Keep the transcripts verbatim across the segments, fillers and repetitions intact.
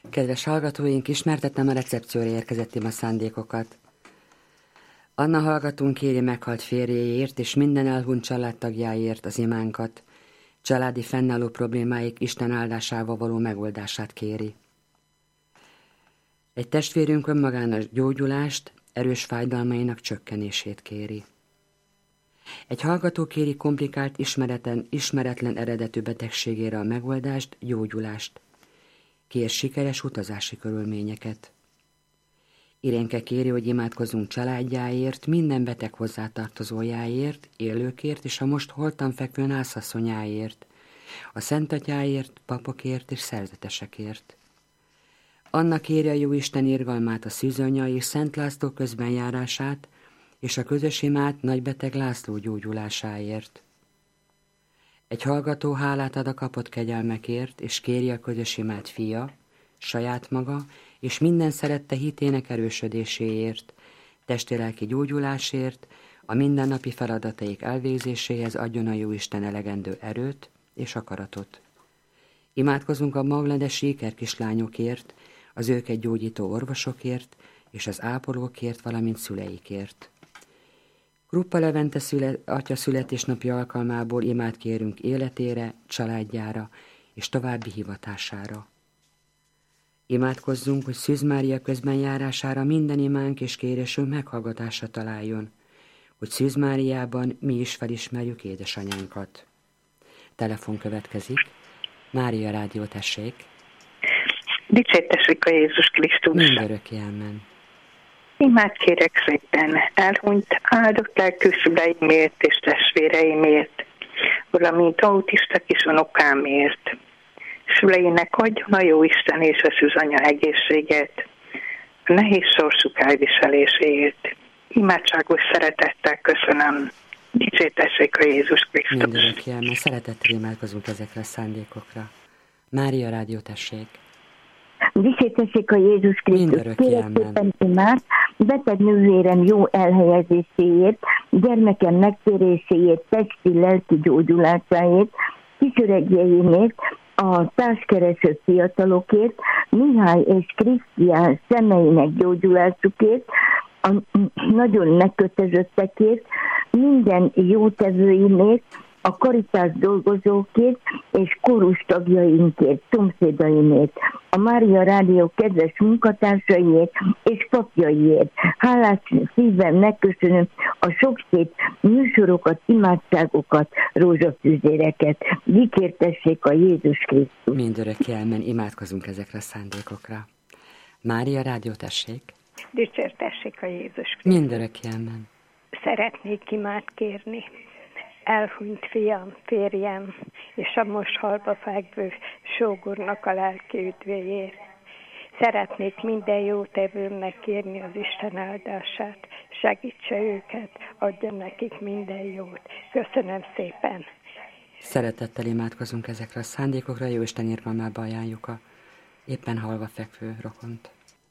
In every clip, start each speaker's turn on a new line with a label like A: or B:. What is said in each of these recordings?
A: Kedves hallgatóink, ismertettem a recepcióra érkezett ima szándékokat. Anna hallgatónk kéri meghalt férjéért és minden elhunyt családtagjáért az imánkat. Családi fennálló problémáik Isten áldásával való megoldását kéri. Egy testvérünk önmagának gyógyulást, erős fájdalmainak csökkenését kéri. Egy hallgató kéri komplikált, ismeretlen, ismeretlen eredetű betegségére a megoldást, gyógyulást. Kér sikeres utazási körülményeket. Irénke kéri, hogy imádkozzunk családjáért, minden beteg hozzátartozójáért, élőkért és a most holtan fekvő nászasszonyáért, a szentatyáért, papokért és szerzetesekért. Anna kéri a jóisten irgalmát a szűzanya és Szent László közbenjárását, és a közös imát nagybeteg László gyógyulásáért. Egy hallgató hálát ad a kapott kegyelmekért, és kéri a közös imát fia, saját maga, és minden szerette hitének erősödéséért, testi-lelki gyógyulásért, a mindennapi feladataik elvégzéséhez adjon a jóisten elegendő erőt és akaratot. Imádkozunk a magledesi ikerkislányokért, az őket gyógyító orvosokért, és az ápolókért, valamint szüleikért. Kruppa Levente szület, atya születésnapja alkalmából imát kérünk életére, családjára és további hivatására. Imádkozzunk, hogy Szűz Mária közbenjárására minden imánk és kérésünk meghallgatásra találjon, hogy Szűz Máriában mi is felismerjük édesanyánkat. Telefon következik. Mária Rádió, tessék.
B: Dicsértessék a Jézus Krisztus.
A: Mindörökké amen.
B: Imát kérek szépen elhunyt áldott lelkű szüleimért és testvéreimért, valamint autista kis unokámért. Szüleinek adjon a Jóisten és a szűzanya egészséget, a nehéz sorsuk elviseléséért. Imádságos szeretettel köszönöm. Dicsértessék a Jézus Krisztus.
A: Mindörökké amen. Szeretettel imádkozunk ezekre a szándékokra. Mária Rádió, tessék.
C: Dicsértessék a Jézus Krisztus. Kérek szépen imát, beteg nővérem jó elhelyezéséért, gyermekem megtéréséért, testi, lelki gyógyulásáért, kisöregjeimért, a társkereső fiatalokért, Mihály és Krisztián szemeinek gyógyulásukért, a nagyon megkötözöttekért, minden jótevőimért, a Karitás dolgozókért és kórus tagjainkért, szomszédaimért, a Mária Rádió kedves munkatársaiért és papjaiért. Hálás szívem megköszönöm a sok szép műsorokat, imádságokat, rózsafűzéreket. Dicsértessék a Jézus Krisztus.
A: Mindörökké amen. Imádkozunk ezekre a szándékokra. Mária Rádió, tessék.
D: Dicsértessék a Jézus Krisztus.
A: Mindörökké amen.
D: Szeretnék imát kérni elhunyt fiam, férjem, és a most halba fekvő sógornak a lelki üdvéért. Szeretnék minden jótevőmnek kérni az Isten áldását, segítse őket, adjon nekik minden jót. Köszönöm szépen!
A: Szeretettel imádkozunk ezekre a szándékokra, Jóisten irgalmába ajánljuk a éppen halva fekvő rokont.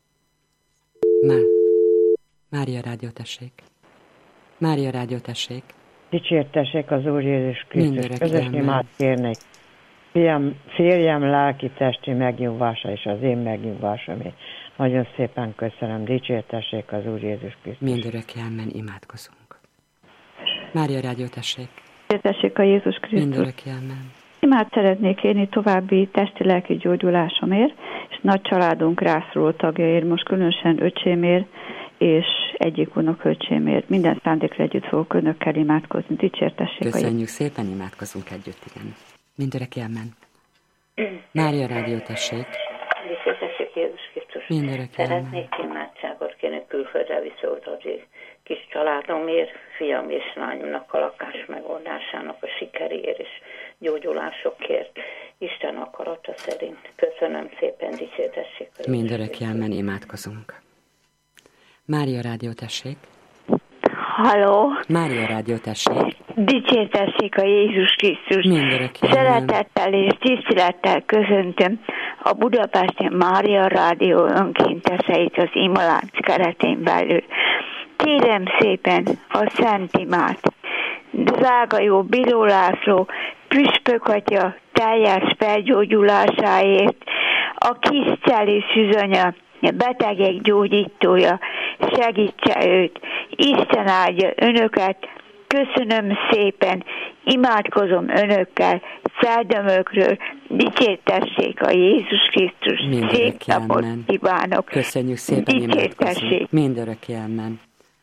A: Má... Mária Rádió, tessék! Mária Rádió, tessék!
E: Dicsértessék az Úr Jézus Krisztus. Közös imát kérnék. Fiam, férjem lelki testi megnyugvása és az én megnyugvásomért. Nagyon szépen köszönöm. Dicsértessék az Úr Jézus Krisztus.
A: Mindörökké amen. Imádkozunk. Mária Rádió, tessék.
F: Dicsértessék a Jézus Krisztus.
A: Mindörökké amen.
F: Imát szeretnék kérni további testi-lelki gyógyulásomért, és nagy családunk rászoruló tagjaiért, most különösen öcsémért, és egyik unokölcsémért. Minden szándékra együtt fogok önökkel imádkozni. Dicsértessék.
A: Köszönjük szépen, imádkozunk együtt, igen. Mindörökké amen. Mária Rádió, tessék.
G: Dicsértessék Jézus Krisztus.
A: Mindörökké amen.
G: Szeretnék imádságot kérni külföldre visszautazni kis családomért, fiam és lányomnak a lakás megoldásának a sikeréért és gyógyulásokért. Isten akarata szerint. Köszönöm szépen, dicsértessék.
A: Mindörökké amen, imádkozunk. Mária Rádió, tessék.
H: Halló.
A: Mária Rádió, tessék.
H: Dicsértessék a Jézus Krisztus.
A: Mindörökké amen.
H: Szeretettel és tisztelettel köszöntöm a Budapesti Mária Rádió önkénteseit az Imolánc keretén belül. Kérem szépen a Szent Imát. Drága jó Bíró László, püspök atya teljes felgyógyulásáért, a kis Celi Szűzanya, betegek gyógyítója, segítse őt. Isten áldja önöket, köszönöm szépen, imádkozom önökkel, Szeldömökről, dicsértessék a Jézus Krisztus. Szép napot kívánok.
A: Köszönjük szépen,
H: dicsértessék.
A: Mindörökké amen.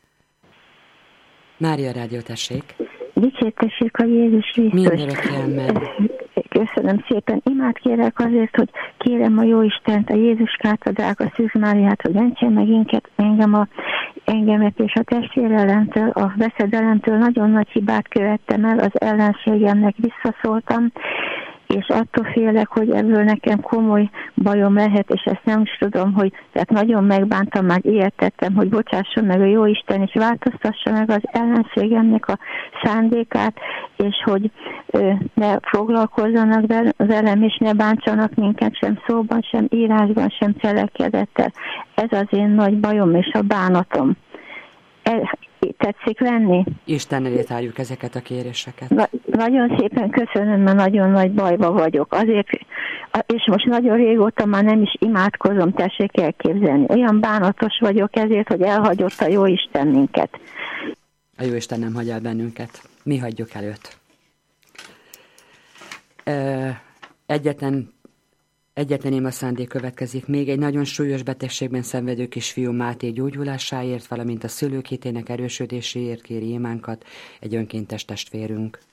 A: Mária Rádió, tessék.
C: Dicsértessék a Jézus Krisztus.
A: Mindörökké amen.
C: Köszönöm szépen. Imád kérek azért, hogy kérem a Jóistent, a Jézuskát, a drága Szűz Máriát, hogy mentsen meg inket, engem a, engemet és a testvérelemtől, a veszedelemtől. Nagyon nagy hibát követtem el, az ellenségemnek visszaszóltam, és attól félek, hogy ebből nekem komoly bajom lehet, és ezt nem is tudom, hogy tehát nagyon megbántam, már ilyet tettem, hogy bocsásson meg a Jóisten, és változtassa meg az ellenségemnek a szándékát, és hogy ö, ne foglalkozzanak velem, és ne bántsanak minket sem szóban, sem írásban, sem cselekedettel. Ez az én nagy bajom és a bánatom. E, tetszik venni?
A: Isten elé tárjuk ezeket a kéréseket.
C: Na, nagyon szépen köszönöm, mert nagyon nagy bajba vagyok. Azért, és most nagyon régóta már nem is imádkozom, tessék elképzelni. Olyan bánatos vagyok ezért, hogy elhagyott a Jóisten minket.
A: A Jóisten nem hagy el bennünket. Mi hagyjuk el őt. Egyetlen Egyetlen ima szándék következik még egy nagyon súlyos betegségben szenvedő kisfiú Máté gyógyulásáért, valamint a szülők hitének erősödéséért kéri imánkat egy önkéntes testvérünk.